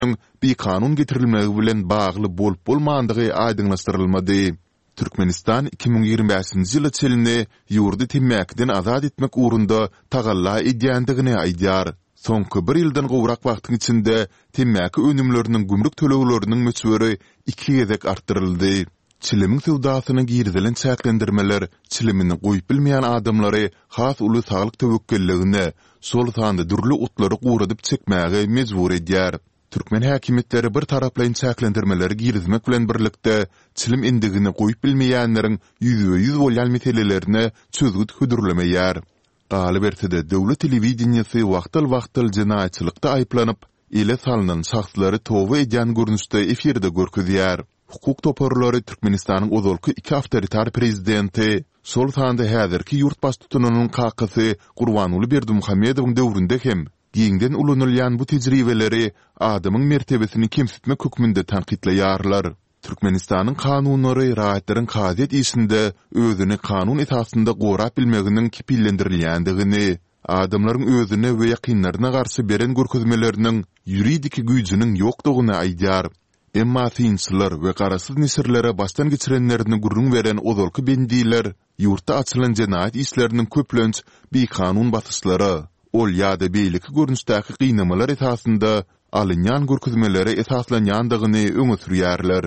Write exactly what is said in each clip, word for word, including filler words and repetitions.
bir kanun getirilmegi bilen bagly bolup bolmandygy aýdyňlaşdyrylmady. Türkmenistan iki bin ýygrimi beşinji ýyly çelini ýurdy temmäkden azad etmek uğrunda tagalla edýändigini aýdýar. Soňky bir ýyldan gowrak wagtyň içinde temmäki önümleriniň gümrük tölegleriniň möçberi iki gezek arttyryldy. Çilimiň sowdasyny girdilen çäklendirmeler çilimini goýup bilmeýän adamlary has uly saglyk tewekkelligine, sol sanda dürli utlary guradyp çekmäge mejbur edýär. Türkmen häkimetleri bir taraplaýyn çäklendirmeleri girizmek bilen birlikde çilim indigini goýup bilmeýänleriň ýüzde ýüz bolýan meselelerine çözgüt hödürlemeýär. Galyp berse-de döwlet telewizionyasy wagtyl-wagtyl jinaýatçylykda aýplanyp, ile salynan şahslary towa edýän görnüşde efirde görkezýär. Hukuk toparlary Türkmenistanyň ozalky iki awtoritar prezidenti, sol sanda häzirki ýurtbaş tutununyň kakasy Gurbanuly Berdimuhammedowyň döwründe hem giňden ulanylýan bu tejribeleri adamyň mertebesini kemsitmek hükmünde tanqidleýärler. Türkmenistanyň kanunlary raýatlaryň kaziýet işinde özüni kanun esasında gorap bilmeginiň kipillendirilýändigini, adamlaryň özüne we ýakynlaryna garşy beren görkezmeleriniň ýuridik güýjüniň ýokdugyny aýdýar. Emma tinçler we garasyz nisirlere baştan geçirenlerini gurrun veren ozalky bendiler, ýurtda açylan jenaýat işleriniň köplenç bir kanun basyşlary, ol ýa-da beýleki görnüşdäki gynamalar esasında alınyan görkezmeleri esaslanýandygyny öňe sürýärler.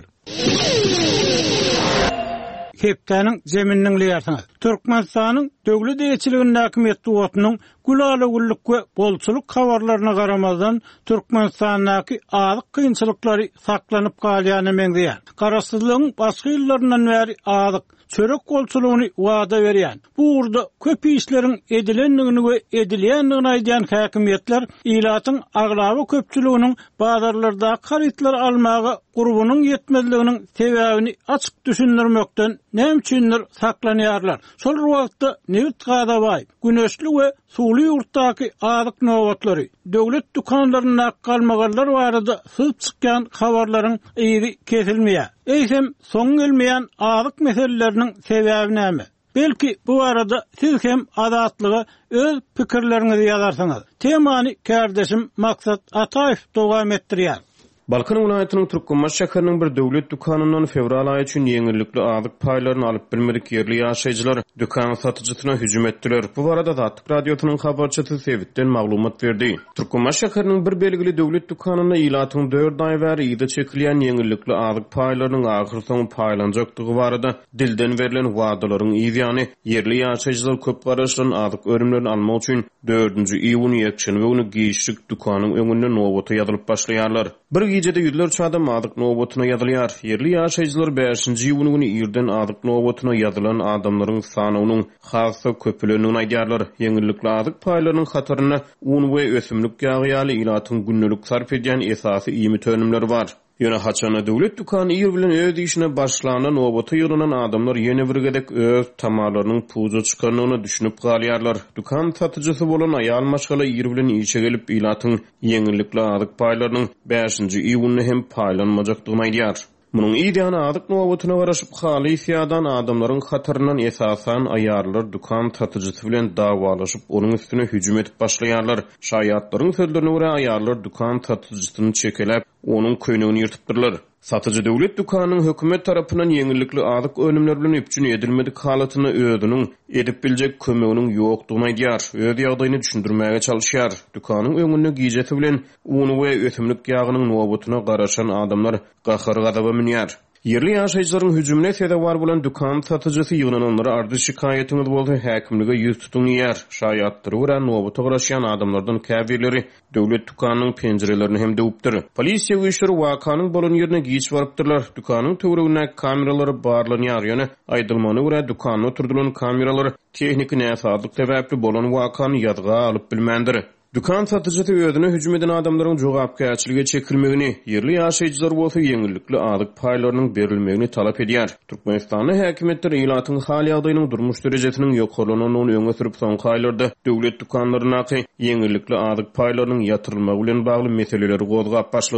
Heptäniň zemininiň liýasyny. Türkmenistanyň döwlet eýçiliginiň häkimet wagtynyň gulaly gulluk we bolçuluk habarlaryna garamazdan Türkmenistandaky azyk kynçylyklary saklanyp galýany meňzeýär. Garasyzlygyň başga ýyllaryndan bäri azyk çörek bolçulugyny wada berýän. Bu urda köp işleriň edilendigini we edilýändigini aýdýan häkimetler ilatyň aglaby köpçüliginiň bazarlarda harytlar almagy gurbunyň ýetmezliginiň sebäbini açyk düşündirmekden näme üçindir saklanýarlar. Şol wagtda Nevit Gadabay, güneşli we suwly ýurtdaky azyk nowatlary, döwlet dukanlaryna galmaganlar barada syp çykýan habarlaryň eýri kesilmeýär. Eýsem soň gelmeýän azyk meseleleriniň sebäbi näme? Belki bu arada siz hem azatlygy öz pikirleriňizi ýazarsyňyz. Temany kardeşim Maksat Ataýew dowam etdirýär. Balkan vilayatynyň Türkmenbaş şäheriniň bir döwlet dukanyndan fevral aýy üçin ýeňillikli azyk paýlaryny alyp bilmedik ýerli ýaşaýjylar dukan satyjysyna hüjüm etdiler. Bu arada Zatlyk radiosynyň habarçysy Sewitden maglumat berdi. Türkmenbaş şäheriniň bir belgili döwlet dukanyna ilatyň dört aý bäri ýyda çekilýän ýeňillikli azyk paýlarynyň ahir soň paýlanjakdygy barada dilden berilen wagdalaryň ýygyany ýerli ýaşaýjylar köp garaşlan azyk örümlerini almak üçin dördünji iýun ýekşen we ony giýişlik dukanyň öňünde nowata ýazylyp başlaýarlar. Bir gecede yüzlerce adam adyk nowatuna ýazylýar. Yerli ýaşaýjylar beşinji iýun güni ýerden adyk nowatuna ýazylan adamlaryň sanynyň hasy köpülenigini aýdýarlar. Ýeňillikli adyk paýlarynyň hataryna un we ösümlik ýagy ilatyň günnelik sarf edýän esasy iýmit önümleri bar. Ýöne haçana döwlet dukany ýer bilen öz işine başlanan nowata ýylanan adamlar ýene bir gedek öz tamalarynyň puza çykanlygyny düşünüp galýarlar. Dukan satyjysy bolan aýal maşgala ýer bilen işe gelip ilatyň ýeňillikli adyk paýlarynyň beşinji iýuny hem paýlanmajakdygyny aýdýar. Munyň ýa-da adyk nowatyna garaşyp haly ýadan adamlaryň hataryndan esasan aýarlar dukan satyjysy bilen dawalaşyp onuň üstüne hüjüm etip başlaýarlar. Şaýatlaryň sözlerine görä aýarlar dukan satyjysyny çekelep onuň köýnegini ýyrtypdyrlar. Satyjy döwlet dukanynyň hökümet tarapyndan ýeňillikli adyk önümler bilen üpçün edilmedik halatyny özüniň edip biljek kömeginiň ýokdugyny aýdýar. Öz ýagdaýyny düşündirmäge çalışýar. Dukanyň öňünde giýjeti bilen uny we ösümlik ýagynyň nowatyna garaşan adamlar gahar gadaba minýär. Yerli ýaşaýjylaryň hüjümine sebäp bar bolan dukan satyjysy ýygnananlara ardy şikaýetiniz bolsa häkimlige ýüz tutunýar. Şaýatdyry we nowata garaşan adamlardan käbirleri döwlet dukanynyň penjerelerini hem döwüpdir. Polisiýa güýçleri wakanyň bolan ýerine giýiş barypdyrlar. Dukanyň töweregine kameralary barlanýar. Ýöne aýdylmany we dukanyny oturdulan kameralar tehnik näsaatlyk sebäpli bolan wakany ýadga alyp bilmändir. Dukan satyjysy özüne hüjüm eden adamlaryň jogapkärçiligi çekilmegini, yerli ýaşaýjylar bolsa ýeňillikli adyk paýlarynyň berilmegini talap edýär. Türkmenistanyň häkimetleri ilatyň hal ýagdaýynyň durmuş derejesiniň ýokarlanyny öňe sürüp soňky aýlarda döwlet dukanlaryna ýeňillikli adyk paýlarynyň ýatyrylmagy bilen bagly meseleleri gozgap başlady.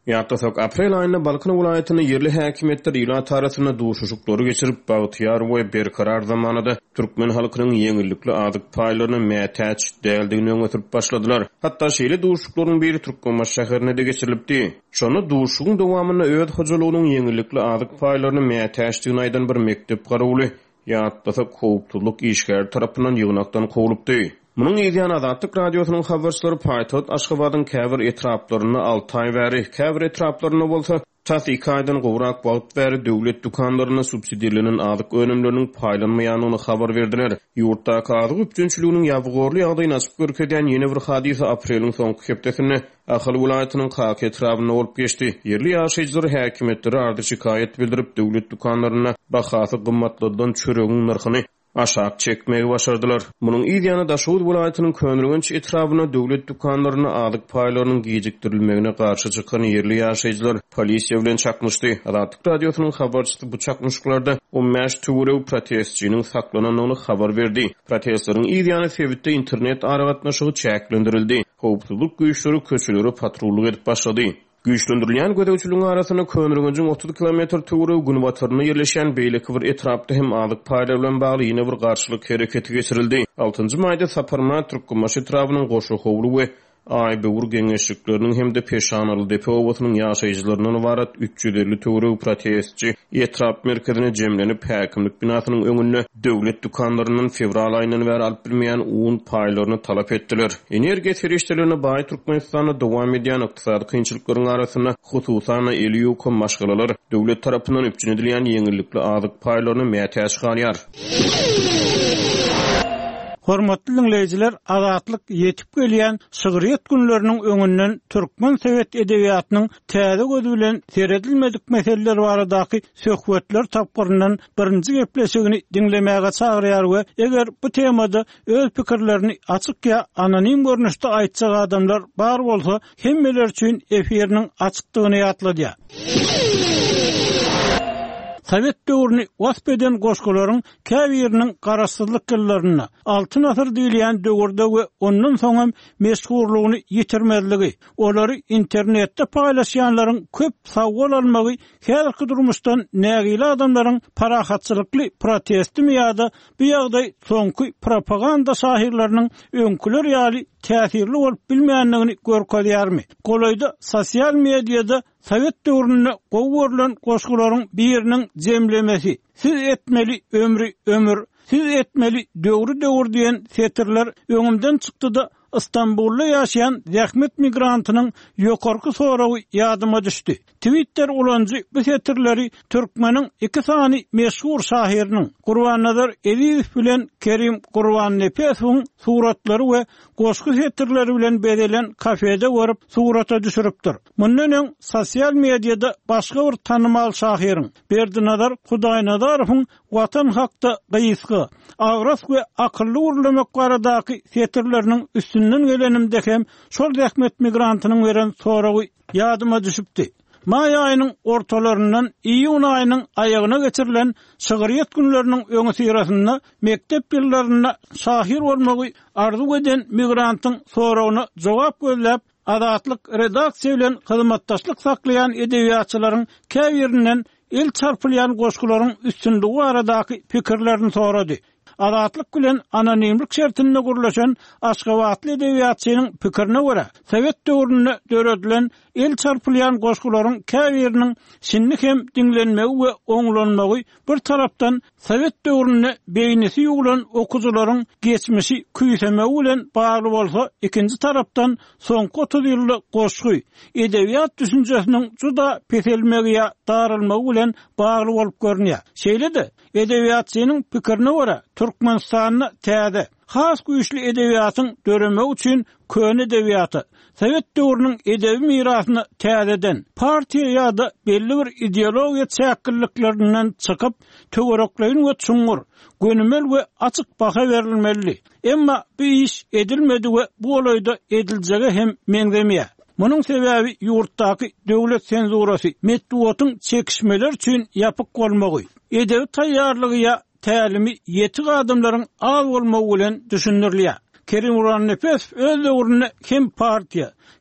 Ýagdasak aprel aýynda Balkan welaýatynyň yerli häkimetler ýyla tarasyna duşuşuklary geçirip bagtyar we berkarar zamanada türkmen halkynyň ýeňillikli azyk paýlaryny mätäç däldigini öňe başladylar. Hatda şeýle duşuşuklaryň biri Türkmenbaş şäherine de geçirilipdi. Şonu duşuşugyň dowamyny öz hojalygynyň ýeňillikli azyk paýlaryny mätäçdigini aýdan bir mektep garawaly ýa-da howpsuzlyk işgär tarapyndan ýygnakdan kowulupdy. Munun ýa-da Azatlyk radiosynyň habarçylary Paýtot Aşgabatyň käbir etraplaryny altı ay bäri, käbir etraplaryny bolsa Tasikaýdan gowrak balyp bäri döwlet dukanlaryna subsidiýalanyň azyk önümleriniň paýlanmaýanyny habar berdiler. Ýurtdaky azyk üçünçiliginiň ýabgorly ýagdaýyny açyp görkezýän ýeni bir hadisa apreliň soňky hepdesinde Ahal welaýatynyň Kaka etrabyna bolup geçdi. Yerli ýaşaýjylar häkimetleri ardy şikaýet bildirip döwlet dukanlaryna bahasy gymmatlardan çöregiň narhyny aşak çekmegi başardılar. Munun ýa-da Daşowut welaýatynyň Könrügenç etrabyna döwlet dukanlaryna azyk paýlarynyň gijikdirilmegine garşy çykan yerli ýaşaýjylar polisiýa bilen çakmışdy. Azatlyk radiosynyň habarçysy bu çakmışyklarda on beş töwerew protestçiniň saklananyny habar berdi. Protestlaryň ýa-da sebäpde internet aragatnaşygy çäklendirildi. Howpsuzlyk güýçleri köçeleri patrullyk edip başlady. Güýçlendirilýän gödäwçiligiň arasyna Könrügençiň otuz kilometr töwerew günbatyryna ýerleşen beýleki bir etrapda hem azyk paýlar bilen bagly ýene bir garşylyk hereketi geçirildi. altynjy maýda Saparma Türkmenbaş etrabynyň goşu howlu we Aýby urgengeşlikleriniň hem de peşanaly depo owatynyň ýaşaýjylarynyň warat üç yüz elli töwerew protestçi etrap merkezine jemlenip häkimlik binasynyň öňünde döwlet dukanlarynyň fevral aýyndan bäri alyp bilmeýän un paýlaryny talap etdiler. Energiýa serişlerine baý Türkmenistanda dowam edýän ykdysady kynçylyklaryň arasyna hususan elýukom maşgalalar döwlet tarapyndan üpjünedilýän ýeňillikli azyk paýlaryny mätäç galýar. Hormatly dinleyijiler, Azatlyk ýetip gelýän Şygyryýet günleriniň öňünden türkmen sowet edebiýatynyň täze gözi bilen seredilmedik meseleler baradaky söhbetler tapgyryndan birinji gepleşigini dinlemäge çagyrýar we eger bu temada öz pikirlerini açyk ýa anonim görnüşde aýtjak adamlar bar bolsa, hemmeler üçin efiriniň açykdygyny ýatladýar. Sovet döwrüni wasbeden goşgalaryň käbiriniň garaşsyzlyk ýyllaryna altyn asr diýilýän döwürde we ondan soňam meşhurlygyny ýitirmezligi, olary internetde paýlaşýanlaryň köp sawgal almagy, häzirki durmuşdan nägili adamlaryň parahatçylykly protestimi ýa-da bu ýagdaý soňky propaganda şahirleriniň öňküler ýaly täsirli bolup bilmeýänligini görkezýärmi? Golaýda sosial mediada Sovet döwrüne gowurlan goşgularyň biriniň jemlemesi. Siz etmeli ömrü ömür, siz etmeli döwrü döwür diýen setirler öňümden çykdy-da İstanbul'da ýaşaýan zähmet migrantynyň ýokarky soragy ýadyma düşdi. Twitter ulanjy bu setirleri türkmeniň iki sany meşhur şahiriniň Gurbannazar Eliýew bilen Kerim Gurbannepesowň suratlary we goşky setirleri bilen bedelen kafede görüp surata düşüripdir. Mundan öň sosial mediada başga bir tanymal şahiriň Berdinazar Hudaýnazarowyň Watan hakda gysgy, agras we akylly urlamak baradaky setirleriniň üstünden gelenimde hem şol zähmet migrantynyň beren soragy ýadyma düşüpdi. May aýynyň ortalaryndan iýun aýynyň aýagyna geçirilen Şygyryýet günleriniň öňü syrasynda mektep ýyllaryna şahir bolmagy arzu eden migrantyň soragyna jogap gözläp Azatlyk redaksiýa bilen hyzmatdaşlyk saklaýan edebiýatçylaryň käbirinden el çarpylýan goşgularyň üstünligi baradaky pikirlerini sorady. Azatlyk bilen anonimlik şertinde gurlaşan Aşgabatly edebiýatçynyň pikirine görä, Sovet döwründe döredilen el çarpylýan goşgularyň käbiriniň şinlik hem dinlenmegi we oňlanmagy bir tarapdan Sovet döwrüne beýnesi ýugulan okuzylaryň geçmişi küýsemegi bilen bagly bolsa, ikinji tarapdan soňky otuz ýyllyk goşgy edebiýat düşünjesiniň juda peselmegi darylmagy bilen bagly bolup görünýär. Şeýle-de edebiýatçynyň pikirine görä, Türkmenistanyň täze has güýçli edebiýatyň döremek üçin köne edebiýaty Sovet döwrüniň edebi mirasyny täzeden partiýa ýa-da belli bir ideologiýa çäkilliklerinden çykyp töwerekleýin we çuňur, gönümel we açyk baha berilmeli. Emma bu iş edilmedi we bu olaýda ediljegi hem meňzemeýär. Munun sebäbi ýurtdaky döwlet senzurasy, metduwatyň çekişmeler üçin ýapyk bolmagy, edebi taýýarlygy tälimi ýetik adamlaryň az bolmagy bilen düşündirilýär. Kerim Gurbannepes öz döwründe hem partiýa, hem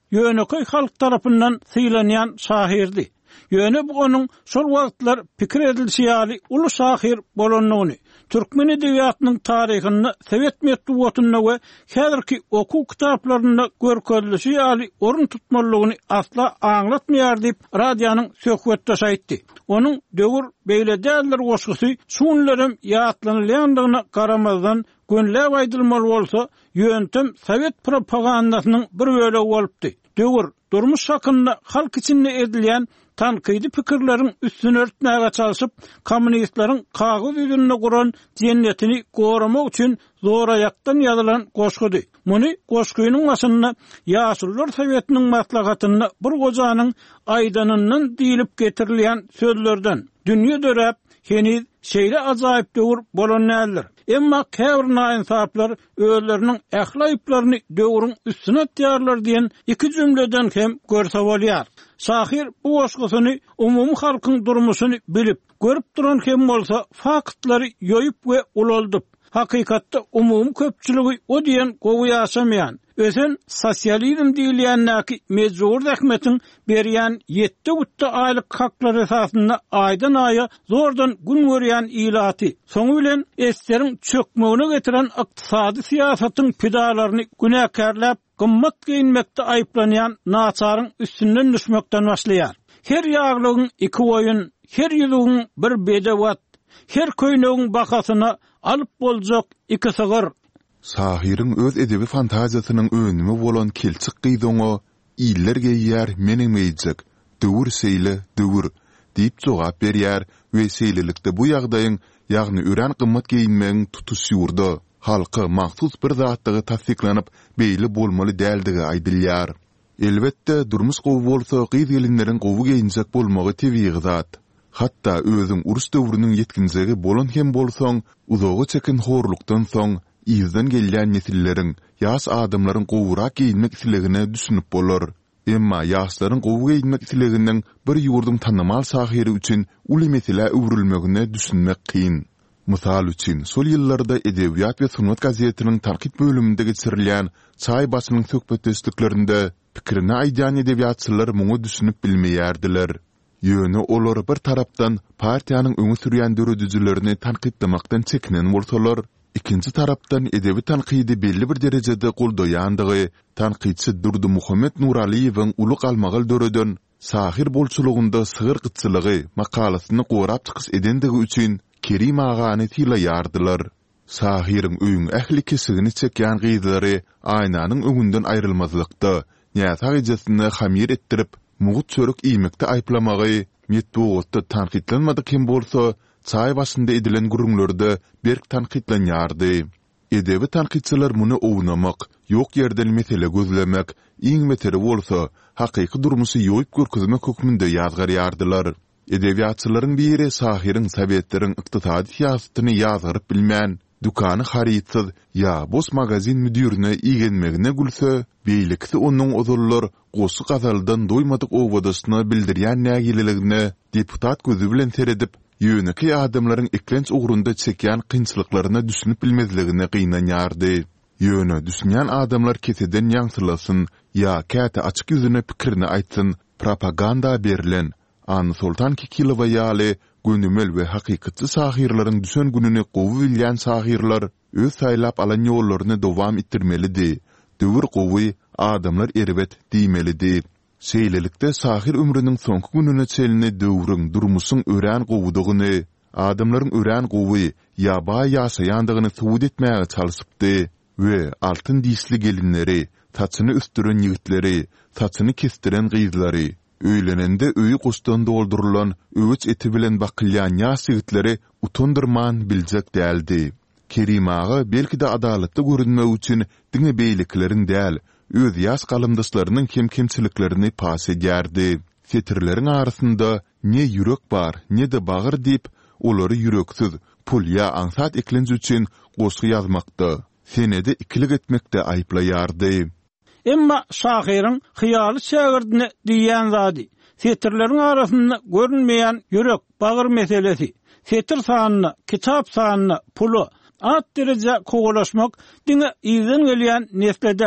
Yönököy halk tarapyndan sylanýan şahirdi. Ýöne bu onun şol wagtlar pikir edilşi ýaly uly şahir bolanyny, türkmen edebiýatynyň taryhyny Sowet medeniýetine we häzirki okuw kitaplarynda görkezlişi ýaly orun tutmalygyny asla aňlatmaýar diýip radionyň söhbetde aýtdy. Onun döwür beýle däldir goşgusy şunlarym ýatlanylýandygyna garamazdan gönläp aýdylmaly bolsa, ýöntem Sowet propagandasynyň bir bölegi bolupdy. Döwür durmuş hakynda halk içinde edilýän tanqidi pikirlerin üstüne örtmäge çalışyp, kommunistlaryň kagız ýüzünde guran jennetini goramak üçin zoraýakdan ýazylan goşgudy. Muny goşgunyň başynda ýaşullar Sowetiniň maslahatyny bir gojanyň aýdanyndan diýilip getirilýän sözlerden dünýe dörep heniz şeýle ajaýyp döwür bolanýarlar. Emma käbir naýnsaplar özleriniň ählaýyplaryny döwrüň üstüne atýarlar diýen iki jümleden hem görse bolýar. Şahir bu goşgusyny umumy halkyň durmuşyny bilip, görüp duran hem bolsa faktlary ýoýup we ulaldyp, hakykatda umumy köpçüligi o diýen gowy ýaşamaýan, ösen sosializm diýilýän näki mejbur rahmetin berýän ýetti gutda aýlyk haklar esasynda aýdan aýa zordan gün görýän ilaty, soňu bilen eslerin çökmegine getiren ykdysady siýasatyň pidalaryny günäkärläp gymmat giyinmekde aýplanýan naçaryň üstünden düşmekden başlaýar. Her ýaglygyň iki oýun, her ýylygyň bir bedewat, her köýnegiň bakasyna alyp boljak iki sygyr. Sahiriň öz edebi fantaziýasynyň önüme bolan kelçik gyýdoňa iller geýýär menemeýjek, döwür seýle döwür diýip jogap berýär we seýlelikde bu ýagdaýyň, ýagny ören gymmat giyinmegiň tutuşýurdy. Halky mahsus bir zatdygy tasdiklanyp beýle bolmaly däldigi aýdylýar. Elbetde durmuş gowy bolsa gyz gelinleriň gowy giyinjek bolmagy tebii zat. Hatta özüň urus döwrüniň ýetkinjigi bolan hem bolsaň, uzagy çekin horlukdan soň izden gelýän nesilleriň, ýaş adamlaryň gowrak giyinmek islegine düşünüp bolar. Emma ýaşlaryň gowy giyinmek isleginden bir ýurdun tanamal sahiri üçin uly mesele öwrülmegine düşünmek kyn. Mysal üçin, sol ýyllarda Edebiýat we Sunat gazetiniň tarkip bölüminde geçirilýän çay basynyň söhbetdeşliklerinde pikirini aýdýan edebiýatçylar muňa düşünüp bilmeýärdiler. Ýöne olar bir tarapdan partiýanyň öňe sürýän döredüjilerini tanqidlamakdan çekinen bolsalar, ikinci tarapdan edebi tanqidi belli bir derejede goldaýandygy tanqidçi Durdy Muhammed Nuraliýewiň uly galmagal döreden sahir bolçulugunda sygyr gytçylygy makalasyny gorap çykys edendigi üçin Kerim agany tilaýardylar. Sahiriň öýüň ähli kesigini çekýän gyzlary aýnanyň öňünden aýrylmazlykda, ýa-da gejesini hamir etdirip, mugut çörek iýmekde aýplamagy, metbuatda tanqidlanmady kim bolsa, çay başynda edilen gurulmlarda berk tanqidlanýardy. Edebi tanqidçiler muny ownamak, ýok ýerden mesele gözlemek, iň meteri bolsa, hakyky durmuşy ýoýup görkezmek hökmünde ýazgarýardylar. Edebiýatçylaryň biri sahiriň Sowetlaryň ykdysady siýasatyny ýazgyryp bilmän, dukany harytsyz ýa bos magazin müdirine igenmegine gülse, beýlikde onuň ozullar goşy gazaldan doýmadyk owadasyna bildirýän nägileligine deputat gözü bilen seredip, ýöneki adamlaryň eklenç ugrunda çekýän kynçylyklaryna düşünüp bilmezligine gynanýardy. Ýöne düşünýän adamlar keseden ýaňsylasyn ýa käte açyk ýüzüne pikirini aýtsyn, propaganda berilen An Sultan Kikilova ýaly gönümel we hakykatçy sahirlaryň düşen gününi gowy bilýän sahirlar öz saýlap alan ýollaryny dowam etdirmelidi. Döwür gowy adamlar erbet diýmelidi. Seýlelikde sahir ömrüniň soňky gününe çelini döwrüň durmuşyň ören gowudygyny, adamlaryň ören gowy ýa-ba ýaşaýandygyny suwut etmäge çalyşypdy we altyn disli gelinleri, taçyny üstüren ýigitleri, taçyny kestiren gyzlary, öýlenende öýü gostan doldurulan öwüç eti bilen bakylýan ýaş ýigitleri utandyrman biljek däldi. Kerim ağa belki-de adalatly görünmek üçin diňe beýlikleriň däl, öz ýaş galymdaşlarynyň kem-kemçiliklerini pas edýärdi. Fetirleriň arasynda ne ýürek bar, ne de bagyr diýip, olary ýüreksiz, pul ýa ansat eklenji üçin gosy ýazmakda, senede ikilik etmekde aýplaýardy. Emma şahiriň hyýaly şagirdine diýen zady, fetirleriň arasynda görünmeýän ýürek bagyr meselesi, fetir sanyna, kitap sanyna, pulu, at derece kogulaşmak diňe iýden gelýän nesledäl,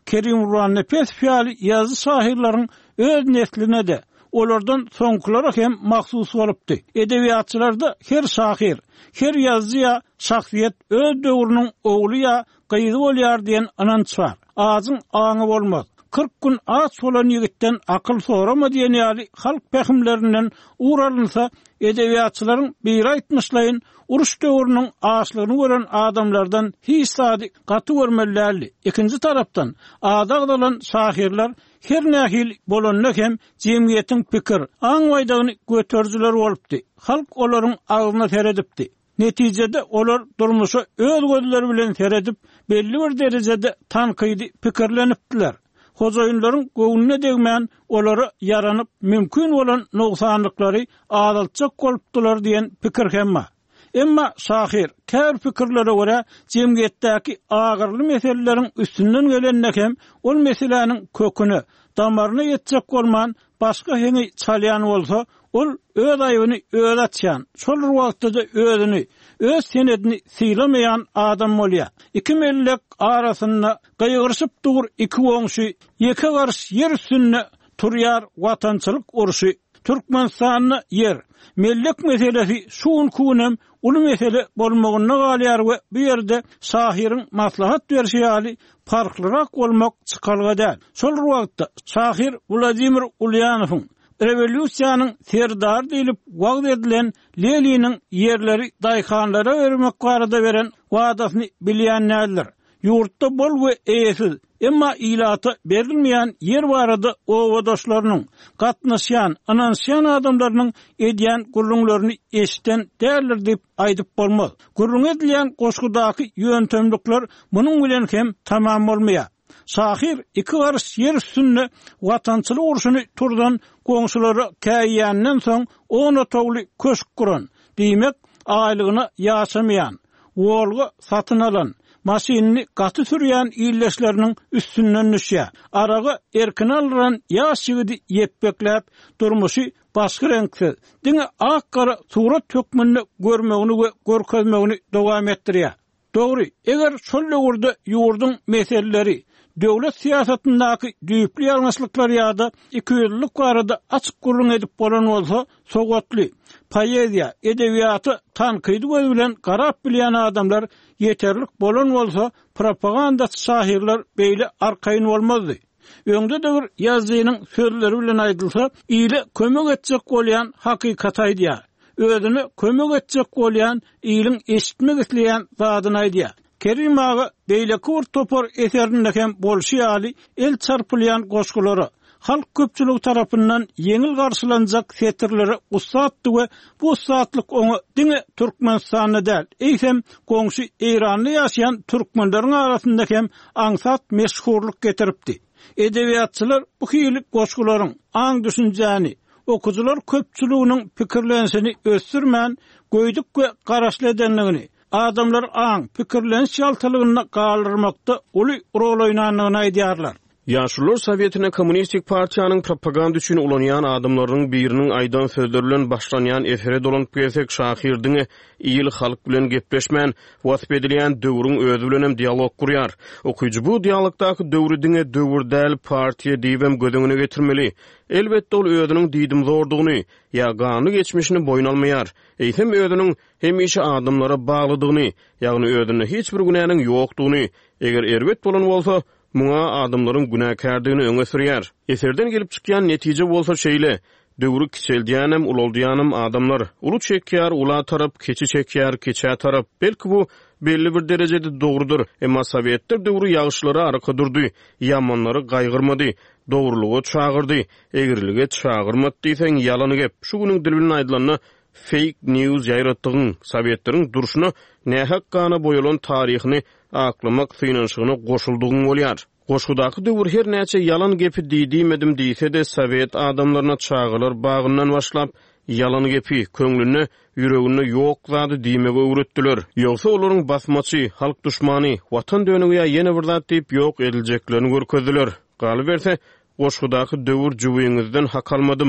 Kerim Urwan Nefes fiali yazı sahirlerin öz nesline de olardan soňkulara hem mahsus bolupdy. Edebiyatçylarda her şahir, her yazıya şahsiyet öz döwrüniň ogly ya gyzy bolýar diýen ananç bar. Ağzın aňy bolmaz. kırk gün aç bolan ýigitden akyl sorama diýen ýaly halk pähimlerinden uğralynsa edebiyatçylaryň bir aýtmyşlaryň uruş döwrüniň aşlygyny gören adamlardan hiç sady gaty görmellerli. Ikinji tarapdan adagdalan şahirler her nähil bolanlar hem jemgyýetiň pikir, aň waýdagyny göterjiler bolupdy. Halk olaryň agyna teredipdi. Netijede olar durmuşy öz gözleri bilen teredip belli bir derejede tankydy pikirlenipdiler. Hojaýynlaryň göwnüne degmän olary yaranyp mümkin bolan noksanlyklary adalçak bolupdylar diýen pikir hem bar. Emma şahir kär pikirlere görä jemgyýetdäki agyrly meseleleriň üstünden gelende hem ol meseleniň köküni, damaryna ýetjek bolman başga heňi çalýan bolsa, ol öz aýbyny öz açýan, şol wagtda özüni, öz senedini syýlamaýan adam bolýar. Iki mellek arasynda gaýgyryşyp dur iki oňşy, ýeke garşy ýer üstünde turýar watançylyk uruşy. Türkmenistanyň yer, mellek meselesi şuun kunem ulu mesele bolmagyna galýar we bu ýerde şahiriň maslahat berşi ýaly farklyrak bolmak çykalga däl. Şol wagtda şahir Vladimir Ulyanovň revolýusiýanyň serdar diýilip wagt edilen Leniniň ýerleri daýhanlara bermek barada beren wadasyny bilýänler. Ýurtda bol we eýesiz, emma ilaty berilmeýän yer barada owadoşlarynyň gatnaşýan, ananşýan adamlarynyň edýän gurrunlaryny eşden därler diýip aýdyp bolmaz. Gurrun edilen goşgudaky ýöntemlikler munyň bilen hem tamam bolmaýar. Şahir iki garşy yer üstünde watançylyk uruşuny turdan goňşulary käýýänden soň ona togly köşk kuran, diýmek aýlygyna ýaşamaýan, wolga satyn alan, maşinini gaty sürýän ýylleşleriniň üstünden düşýär. Aragy erkin alyran ýaş ýigidi ýepbekläp durmuşy başga reňksiz, diňe ak-gara surat tökmünde görmegini we görkezmegini dowam etdirýär. Dogry, eger şol döwürde ýurduň meseleleri döwlet siýasatyndaky düýpli ýalňyşlyklar ýa-da iki ýyllyk barada açyk gurrun edip bolan bolsa, sogatly, poeziýa, edebiýaty tankydy göz bilen garap bilýän adamlar ýeterlik bolan bolsa, propaganda şahirler beýle arkaýyn bolmazdy. Öňde de bir ýazynyň sözleri bilen aýdylsa, ýyly kömek etjek bolýan hakykat aýdýar. Özüni kömek etjek bolýan ýylyň eşitmek isleýän zadyny aýdýar. Kerim ağa beýleki bir topar eserinde hem bolşy ýaly el çarpylýan goşgulary, halk köpçüligi tarapyndan ýeňil garşylanjak setirleri ussatdy we bu ussatlyk oňa diňe Türkmenistanyň däl, eýsem goňşy Eýranda ýaşaýan türkmenleriň arasynda hem aňsat meşhurluk getiripdi. Edebiyatçylar bu hiýlik goşgularyň aň düşünjäni, okujular köpçüliginiň pikirlensini ösürmän, göýdük we garaşly edenligini, adamlar aň pikirlens ýaltylygyna galyrmakda uly rol oýnanyny aýdýarlar. Ýaşular Sowietyna Kommunistik Partiýanyň propaganda üçin ulanýan adamlaryň biriniň aýdan sözleri bilen başlanýan efere dolanyp gelsek, şahirdiňe ýyl halk bilen gepleşmän, wasp edilýän döwrüň özü bilen dialog kurýar. Okuyjy bu dialogdaky döwrüdiňe döwür däl partiýa diýbem gödüňüne getirmeli. Elbetde ol özüniň diýdim zordugyny, ýa gany geçmişini boyun almaýar. Eýsem özüniň hemişe adamlara baglydygyny, ýagny özüne hiç bir günäniň ýokdugyny, eger erbet bolan bolsa, muňa adamlaryň günäkärdigini öňe sürýär. Eserden gelip çykýan netije bolsa şeýle, döwrü kiçeldýänem, ulaldýanem adamlar, uly çekýär, ula tarap, keçi çekýär, keçä tarap. Belki bu belli bir derejede dogrudur, emma Sovetler döwrü ýagşylary arka durdy, ýamanlary gaýgyrmady, dogrulygy çagyrdy, egrilige çagyrmady diýseň ýalany gep. Şu günüň dil bilen aýdylanyna fake news ýaýratdygyň, Sovetleriň duruşuna nähak gana boýalan taryhyny aklamak synaşygyna goşuldygyň bolýar. Goşgudaky döwür her näçe ýalan gepi diýdimedim diýse de Sowet adamlaryna çağılar bagyndan başlap ýalan gepi köňlüne, ýüregine ýok zady diýmege öwretdiler. Ýogsa olaryň basmaçy, halk düşmany, watan dönüge ýene bir zat diýip ýok ediljeklerini görkezdiler. Galy berse, goşgudaky döwür jüwüňizden hak almadym.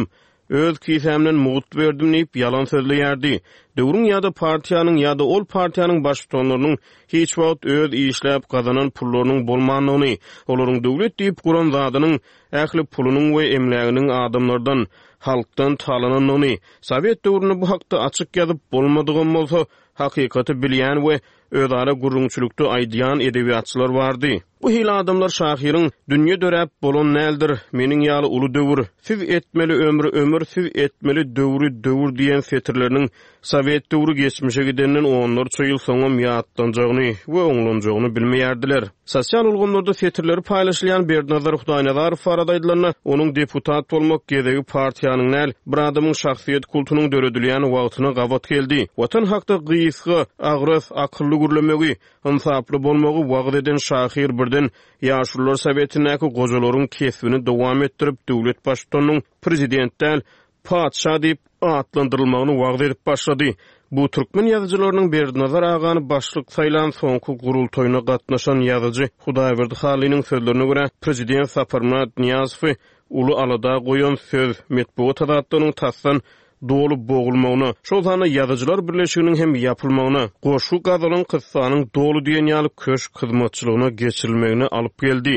öz kisemden mugut verdim deyip yalan sözleýärdi. Döwrüň ýa-da partiýanyň ýa-da ol partiýanyň başçylarynyň hiç wagt öz işläp gazanan pullarynyň bolmanyny, olaryň döwlet diýip guran zadynyň ähli pulunyň we emläginiň adamlardan, halkdan talananyny, Sowet döwründe bu hakda açyk ýazyp bolmadygan bolsa, hakykaty bilýän we özara gurrunçylykdy aýdýan edebiýatçylar bardy. Bu hil adamlar şahyryň dünýe döräp bolan näldir? Meniň ýaly uly döwür, siz etmeli ömrü ömür, siz etmeli döwrü döwür diýen fetirleriniň Sowet döwrü geçmişe gidenden onlar ýyl soňam ýatdanjagyny we oňlanjagyny bilmeýärdiler. Sosial ulgamlarda fetirleri paýlaşylýan Bernazar Hudaýnazarow faradaýdylaryna onuň deputat bolmak gezegi partiýanyň näl bir adamyň şahsiýet kultunyň döredilýän wagtyna gabat geldi. Watan hakda gysga, agras, akylly gürlemegi, insaply bolmagy wagt eden şahyr birden ýaşullar Sowetindäki gojalaryň kesbini dowam etdirip döwlet başçylygynyň prezidentden padşa diýip atlandyrylmagyny wagt edip başlady. Bu türkmen ýazyjylarynyň Bernazar agany başlyk saýlan soňky gurultoýuna gatnaşan ýazyjy Hudaýberdi Halynyň sözlerine görä prezident Saparmat Niýazow uly alada goýan söz metbuat adatlarynyň tasdan dolu boğulmagyna, şol sana ýazyjylar birleşiginiň hem ýapylmagyna, goşu gazalan kyssanyň dolu diýen ýaly köşk hyzmatçylygyna geçirilmegine alyp geldi.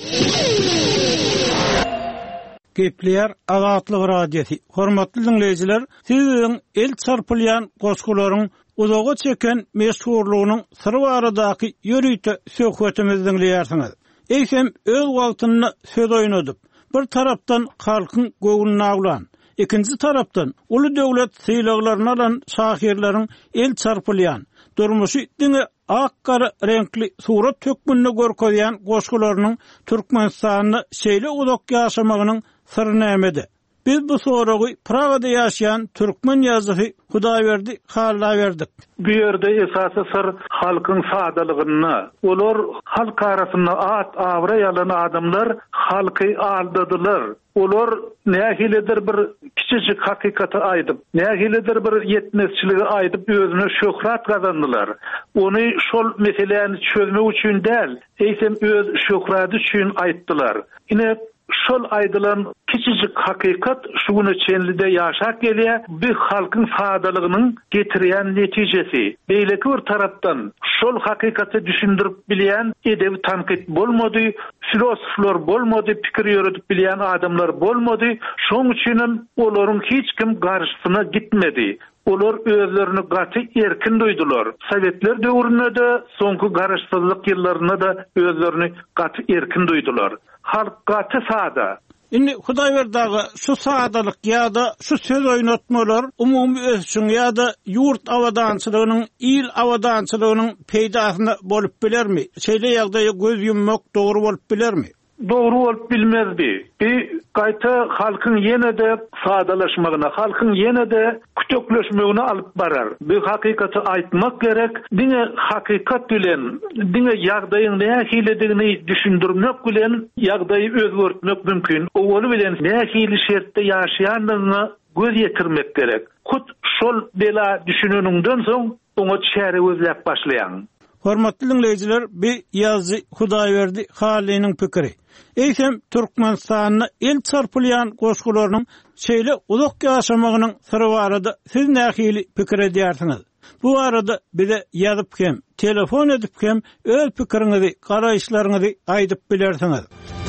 Gepler Azatlyk radiosi. Hormatly dinleýijiler, siziň el çarpylýan goşgularyň uzağa çeken meşhurlugynyň syry baradaky ýörüýte söhbetimizi dinleýärsiňiz. Eýsem öz wagtyny söz oýnadyp, bir tarapdan halkyň göwünü aglan, ikinci tarapdan uly döwlet syýlaglaryny alan şahyrlaryň el çarpylýan, durmuşy diňe ak-gara renkli surat tökmünde görkezýän goşgularynyň Türkmenistanyny şeýle uzak ýaşamagynyň syry nämede? Biz bu soragy Pragada ýaşaýan türkmen ýazgysy Hudaýberdi Halyna berdik. Bu ýerde esasy syr halkyň sadalygyny, olar halk arasynda at awra ýalan adamlar halky aldadylar. Olar nähilidir bir kiçijik hakykaty aýdyp, nähilidir bir ýetmezçiligi aýdyp özüne şöhrat gazandylar. Ony şol meseleni çözmek üçin däl, eýsem öz şöhraty üçin aýtdylar. Ine şol aýdylan kiçijik hakykat şuny çenlide ýaşap gelýär, bir halkyň sadalygynyň getirýän netijesi. Beýleki bir tarapdan şol hakykaty düşündirip bilýän edebi tanqid bolmady, filosoflar bolmady, pikir ýöretip bilýän adamlar bolmady. Şoň üçin olaryň hiç kim garşysyna gitmedi. Olar özlerini gaty erkin duydular. Sowetler döwründe de, soňky garşsyzlyk ýyllaryna da özlerini gaty erkin duydular. Halk gaty sada. Indi Hudaýberdagy şu sadalyk ýa-da şu söz oýnatmalar umumy ölçüň ýa-da ýurt awadançylygynyň, il awadançylygynyň peýdasyna bolup bilermi? Şeýle ýagdaýa göz yummak dogry bolup bilermi? Dogry bolup bilmezdi. Bir gaýta halkyň ýene-de sadalaşmagyna, halkyň ýene-de kütökleşmegine alyp barar. Bu hakykaty aýtmak gerek. Diňe hakykat bilen, diňe ýagdaýyň nähilidigini düşündirmek bilen ýagdaýy özgertmek mümkin. Owly bilen nähili şertde ýaşaýanlygyna göz ýetirmek gerek. Kut şol bela düşüneniňden soň oňa çäre özläp başlaýan. Hormatly dinleýijiler, bir ýazy Hudaýberdi Halynyň pikiri. Eýsem Türkmenistanyny el çarpylýan goşgularynyň şeýle uzak ýaşamagynyň syry barada siz nähili pikir edýärsiňiz? Bu arada bize ýazyp hem, telefon edip hem öz pikiriňizi, garaýşlaryňyzy aýdyp bilersiňiz.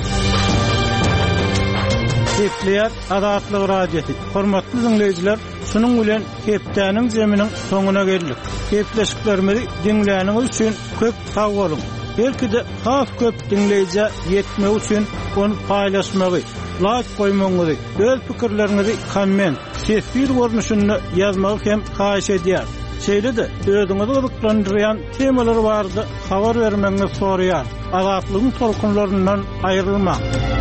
Gepler Azatlyk radiosi. Hormatly dinleýijiler, şunuň bilen hepdäniň zeminiň soňuna geldik. Gepleşiklerimizi dinläniňiz üçin köp sag bolun. Belki de has köp dinleýije ýetmek üçin onu paýlaşmagy, like goýmagy, öz pikirlerinizi komment, tesir görnüşinde ýazmagy hem haýyş edýär. Şeýle de özüňizi gyzyklandyrýan temalar bardy, habar bermeňizi soraýar. Azatlygyň tolkunlaryndan aýrylma.